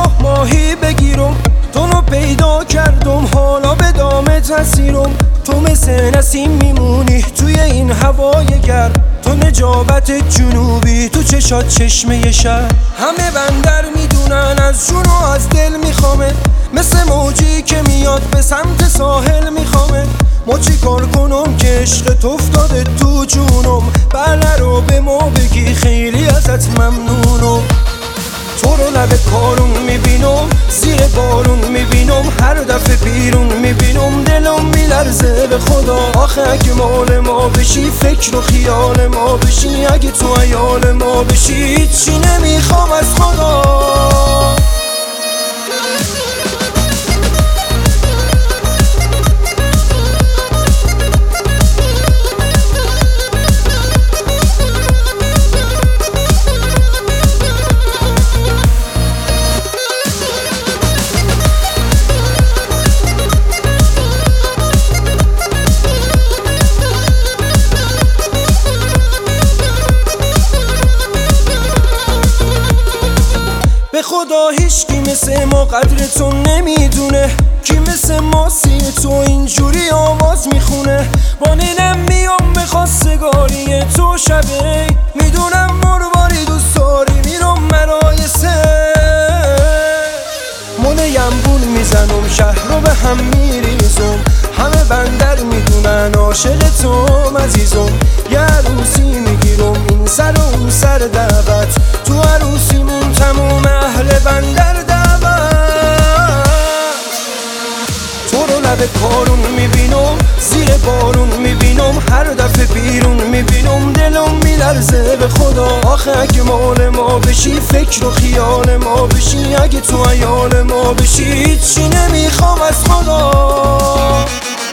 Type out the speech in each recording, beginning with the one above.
راه ماهی بگیرم، تو رو پیدا کردم حالا به دام تسیرم. تو مثل نسیم میمونی توی این هوای گرم، تو نجابت جنوبی تو چشات چشمه شهر. همه بندر میدونن از جون و از دل میخوامه، مثل موجی که میاد به سمت ساحل میخوامه. ما چی کار کنم که عشقت افتاده تو جونم، بله رو به ما بگی خیلی ازت ممنونم. تو رو لب کارون میبینم، زیر بارون میبینم، هر دفعه بیرون میبینم دلم میلرزه به خدا. آخه اگه مال ما بشی، فکر و خیال ما بشی، اگه تو عیال ما بشی، هیچی نمیخوام از خدا. به خدا هیچکی مثل ما قدرتو نمیدونه، کی مثل ما سی تو اینجوری آواز میخونه. با نینم میام به خواستگاری تو شبه، میدونم مرواری دوست داری میرم مرایسه. منیم بول میزنم شهر رو به هم میریزم، همه بندر میدونن عاشق توم عزیزم. یه عروسی میگیرم این سر و اون سر دعوت، تو عروسیمون تموم اهل بندر دعوت. تو رو لب کارون میبینم، زیر بارون میبینم، هر دفعه بیرون میبینم دلم میلرزه به خدا. آخه اگه مال ما بشی، فکر و خیال ما بشی، اگه تو عیال ما بشی، هیچی نمیخوام از خدا.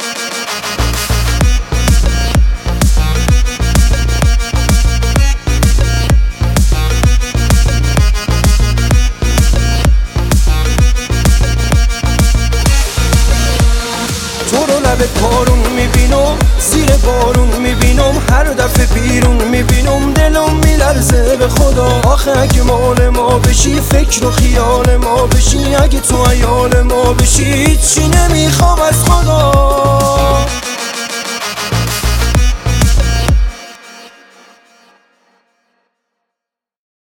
لب کارون میبینم، زیر بارون میبینم، هر دفعه بیرون میبینم دلم میلرزه به خدا. آخه اگه مال ما بشی، فکر و خیال ما بشی، اگه تو عیال ما بشی، هیچی نمیخوام از خدا.